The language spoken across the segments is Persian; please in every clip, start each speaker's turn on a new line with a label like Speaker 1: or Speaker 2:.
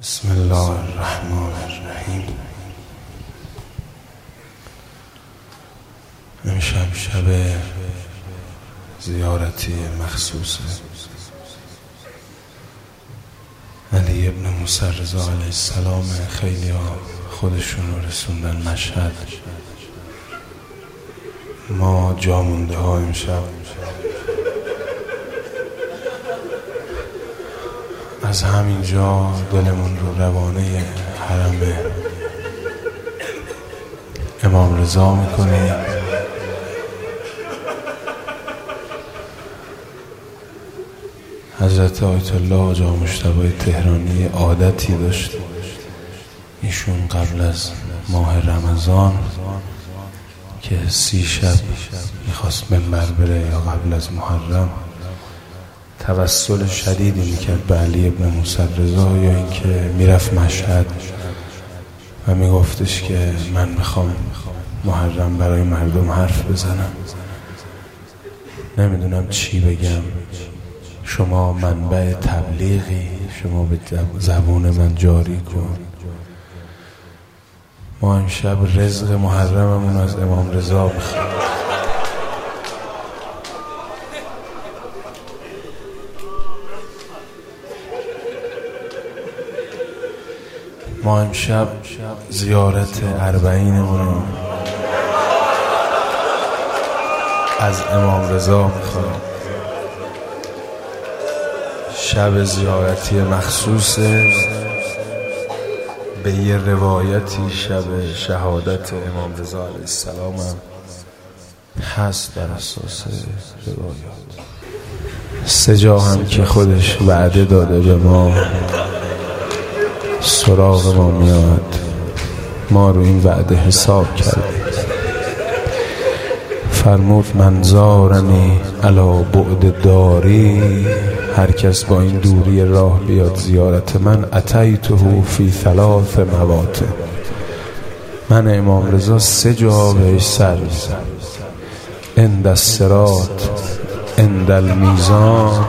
Speaker 1: بسم الله الرحمن الرحیم. امشب شب زیارتی مخصوص علی ابن موسی رضا علیه السلام. خیلی ها خودشون رو رسوندن مشهد، ما جا مونده ها امشب از همینجا دلمون رو روانه حرم امام رضا میکنیم. حضرت آیت الله آقا مجتبی تهرانی عادتی داشت، ایشون قبل از ماه رمضان که 30 شب میخواست منبر بره یا قبل از محرم توسل شدیدی میکرد به علی ابن موسی رضا، یا اینکه میرفت مشهد و میگفتش که من میخوام محرم برای مردم حرف بزنم، نمیدونم چی بگم، شما منبع تبلیغی، شما به زبون من جاری کن. ما امشب رزق محرممون از امام رضا بخوام. ما امشب زیارت اربعینمون از امام رضا میخوام. شب زیارتی مخصوصه، به یه روایتی شب شهادت امام رضا علیه السلام هم هست بر اساس روایات. 3 جا هم که خودش وعده داده به ما سراغ ما میاد، ما رو این وعده حساب کردیم. فرمود من زارنی علی بعد داری، هر کس با این دوری راه بیاد زیارت من، اتیته فی 3 مواطن، من امام رضا 3 جا بهش سر میزنم. عند الصراط، عند المیزان،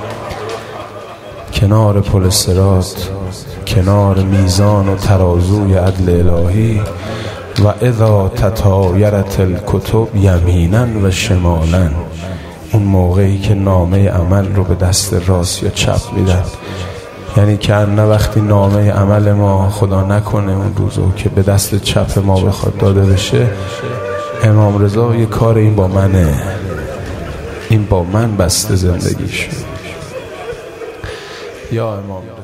Speaker 1: کنار پل صراط، کنار میزان و ترازوی عدل الهی، و اذا تطایرت الکتب یمینا و شمالا، اون موقعی که نامه عمل رو به دست راست یا چپ میدن، یعنی که نه وقتی نامه عمل ما خدا نکنه اون روزو که به دست چپ ما بخواد داده بشه، امام رضا یه کار این با منه، این با من بسته زندگیش. یا امام